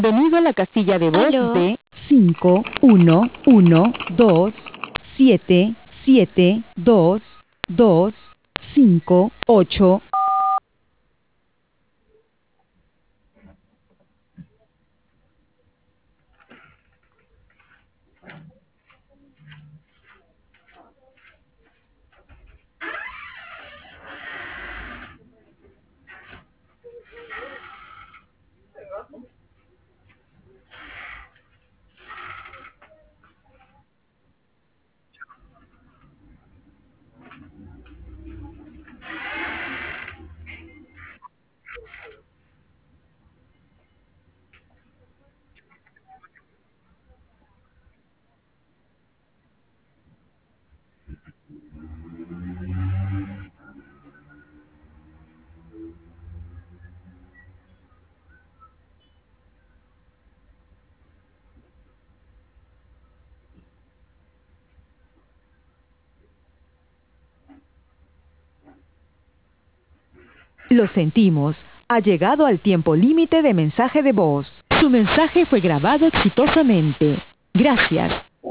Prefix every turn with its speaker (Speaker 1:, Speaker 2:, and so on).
Speaker 1: Bienvenido a la casilla de voz
Speaker 2: ¿Aló?
Speaker 1: de 51127722558. Lo sentimos, ha llegado al tiempo límite de mensaje de voz. Su mensaje fue grabado exitosamente. Gracias.